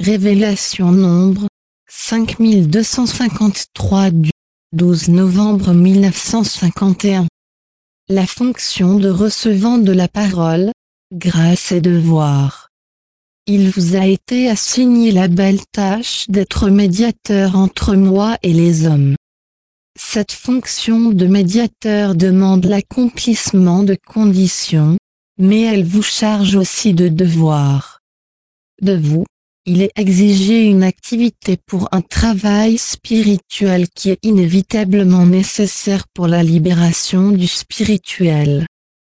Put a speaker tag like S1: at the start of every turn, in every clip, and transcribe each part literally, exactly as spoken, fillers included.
S1: Révélation nombre cinq mille deux cent cinquante-trois du douze novembre mille neuf cent cinquante et un. La fonction de recevant de la parole, grâce et devoir. Il vous a été assigné la belle tâche d'être médiateur entre moi et les hommes. Cette fonction de médiateur demande l'accomplissement de conditions, mais elle vous charge aussi de devoirs. De vous, il est exigé une activité pour un travail spirituel qui est inévitablement nécessaire pour la libération du spirituel.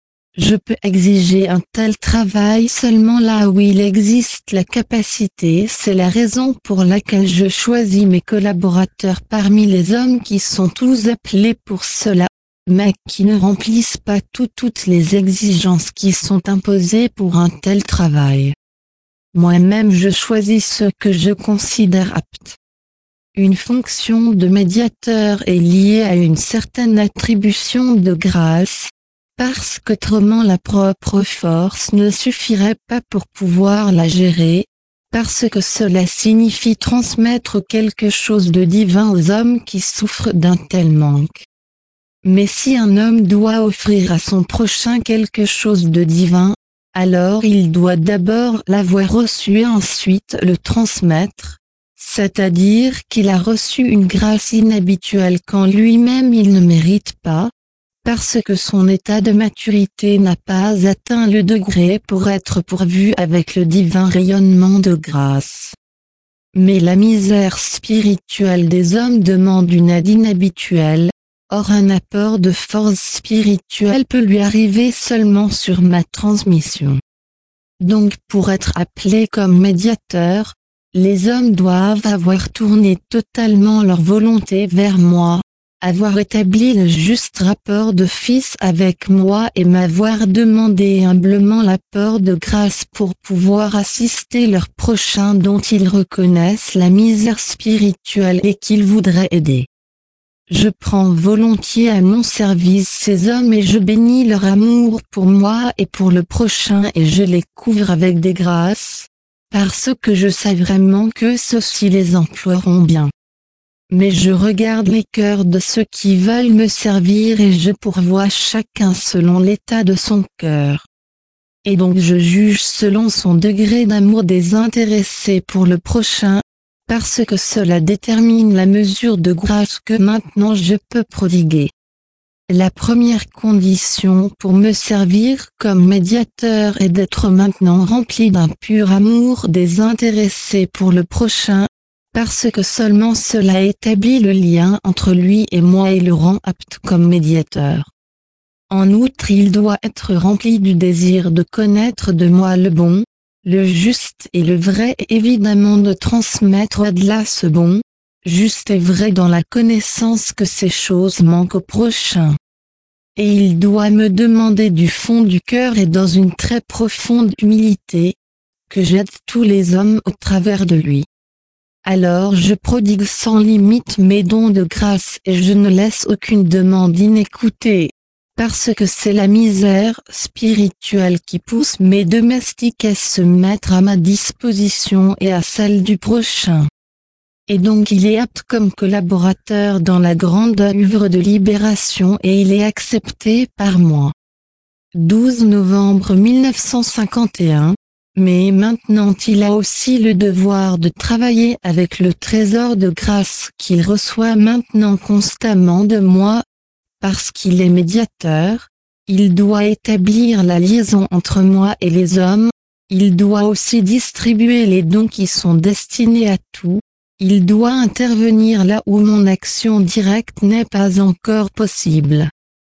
S1: Je peux exiger un tel travail seulement là où il existe la capacité. C'est la raison pour laquelle je choisis mes collaborateurs parmi les hommes qui sont tous appelés pour cela, mais qui ne remplissent pas tout, toutes les exigences qui sont imposées pour un tel travail. Moi-même je choisis ceux que je considère aptes. Une fonction de médiateur est liée à une certaine attribution de grâce, parce qu'autrement la propre force ne suffirait pas pour pouvoir la gérer, parce que cela signifie transmettre quelque chose de divin aux hommes qui souffrent d'un tel manque. Mais si un homme doit offrir à son prochain quelque chose de divin, alors il doit d'abord l'avoir reçu et ensuite le transmettre, c'est-à-dire qu'il a reçu une grâce inhabituelle quand lui-même il ne mérite pas, parce que son état de maturité n'a pas atteint le degré pour être pourvu avec le divin rayonnement de grâce. Mais la misère spirituelle des hommes demande une aide inhabituelle. Or un apport de force spirituelle peut lui arriver seulement sur ma transmission. Donc pour être appelé comme médiateur, les hommes doivent avoir tourné totalement leur volonté vers moi, avoir établi le juste rapport de fils avec moi et m'avoir demandé humblement l'apport de grâce pour pouvoir assister leurs prochains dont ils reconnaissent la misère spirituelle et qu'ils voudraient aider. Je prends volontiers à mon service ces hommes et je bénis leur amour pour moi et pour le prochain et je les couvre avec des grâces, parce que je sais vraiment que ceux-ci les emploieront bien. Mais je regarde les cœurs de ceux qui veulent me servir et je pourvois chacun selon l'état de son cœur. Et donc je juge selon son degré d'amour désintéressé pour le prochain, parce que cela détermine la mesure de grâce que maintenant je peux prodiguer. La première condition pour me servir comme médiateur est d'être maintenant rempli d'un pur amour désintéressé pour le prochain, parce que seulement cela établit le lien entre lui et moi et le rend apte comme médiateur. En outre, il doit être rempli du désir de connaître de moi le bon, le juste et le vrai et évidemment de transmettre au-delà ce bon, juste et vrai dans la connaissance que ces choses manquent au prochain. Et il doit me demander du fond du cœur et dans une très profonde humilité, que j'aide tous les hommes au travers de lui. Alors je prodigue sans limite mes dons de grâce et je ne laisse aucune demande inécoutée. Parce que c'est la misère spirituelle qui pousse mes domestiques à se mettre à ma disposition et à celle du prochain. Et donc il est apte comme collaborateur dans la grande œuvre de libération et il est accepté par moi. douze novembre mille neuf cent cinquante et un, mais maintenant il a aussi le devoir de travailler avec le trésor de grâce qu'il reçoit maintenant constamment de moi. Parce qu'il est médiateur, il doit établir la liaison entre moi et les hommes, il doit aussi distribuer les dons qui sont destinés à tout, il doit intervenir là où mon action directe n'est pas encore possible.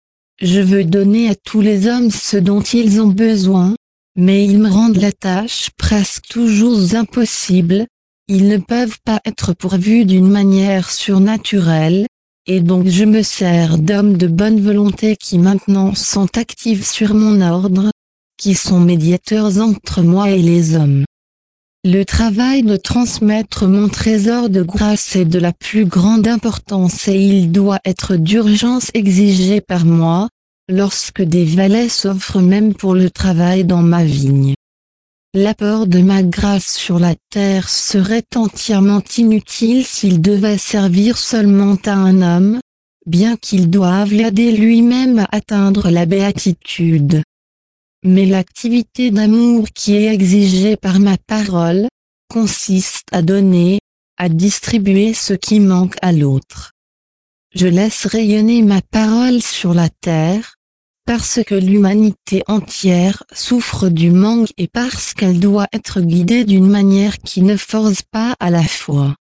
S1: Je veux donner à tous les hommes ce dont ils ont besoin, mais ils me rendent la tâche presque toujours impossible, ils ne peuvent pas être pourvus d'une manière surnaturelle. Et donc je me sers d'hommes de bonne volonté qui maintenant sont actifs sur mon ordre, qui sont médiateurs entre moi et les hommes. Le travail de transmettre mon trésor de grâce est de la plus grande importance et il doit être d'urgence exigé par moi, lorsque des valets s'offrent même pour le travail dans ma vigne. L'apport de ma grâce sur la terre serait entièrement inutile s'il devait servir seulement à un homme, bien qu'il doive l'aider lui-même à atteindre la béatitude. Mais l'activité d'amour qui est exigée par ma parole, consiste à donner, à distribuer ce qui manque à l'autre. Je laisse rayonner ma parole sur la terre, parce que l'humanité entière souffre du manque et parce qu'elle doit être guidée d'une manière qui ne force pas à la foi.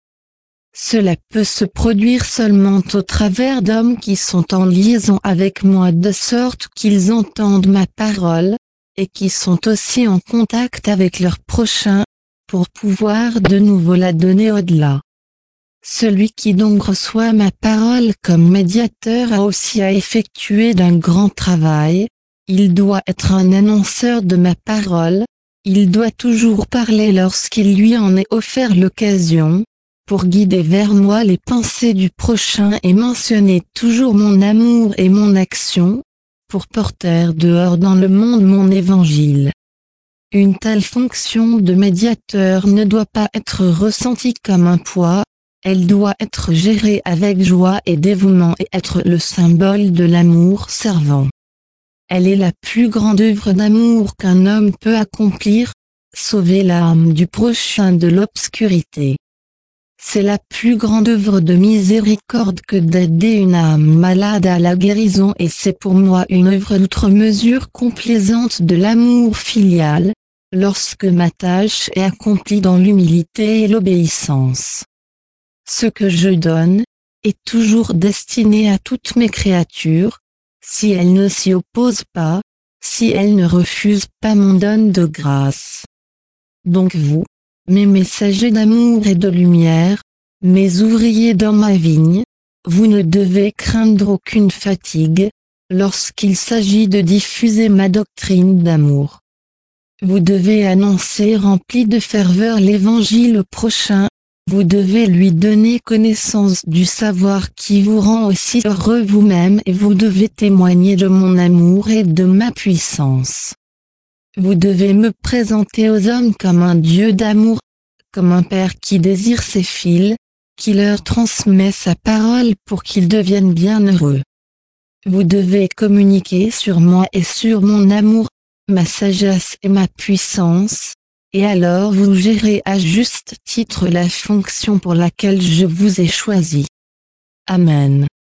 S1: Cela peut se produire seulement au travers d'hommes qui sont en liaison avec moi de sorte qu'ils entendent ma parole, et qui sont aussi en contact avec leur prochain, pour pouvoir de nouveau la donner au-delà. Celui qui donc reçoit ma parole comme médiateur a aussi à effectuer d'un grand travail, il doit être un annonceur de ma parole, il doit toujours parler lorsqu'il lui en est offert l'occasion, pour guider vers moi les pensées du prochain et mentionner toujours mon amour et mon action, pour porter dehors dans le monde mon évangile. Une telle fonction de médiateur ne doit pas être ressentie comme un poids, elle doit être gérée avec joie et dévouement et être le symbole de l'amour servant. Elle est la plus grande œuvre d'amour qu'un homme peut accomplir, sauver l'âme du prochain de l'obscurité. C'est la plus grande œuvre de miséricorde que d'aider une âme malade à la guérison et c'est pour moi une œuvre d'outre mesure complaisante de l'amour filial, lorsque ma tâche est accomplie dans l'humilité et l'obéissance. Ce que je donne, est toujours destiné à toutes mes créatures, si elles ne s'y opposent pas, si elles ne refusent pas mon don de grâce. Donc vous, mes messagers d'amour et de lumière, mes ouvriers dans ma vigne, vous ne devez craindre aucune fatigue, lorsqu'il s'agit de diffuser ma doctrine d'amour. Vous devez annoncer rempli de ferveur l'évangile au prochain, vous devez lui donner connaissance du savoir qui vous rend aussi heureux vous-même et vous devez témoigner de mon amour et de ma puissance. Vous devez me présenter aux hommes comme un Dieu d'amour, comme un Père qui désire ses fils, qui leur transmet sa parole pour qu'ils deviennent bienheureux. Vous devez communiquer sur moi et sur mon amour, ma sagesse et ma puissance, et alors vous gérez à juste titre la fonction pour laquelle je vous ai choisi. Amen.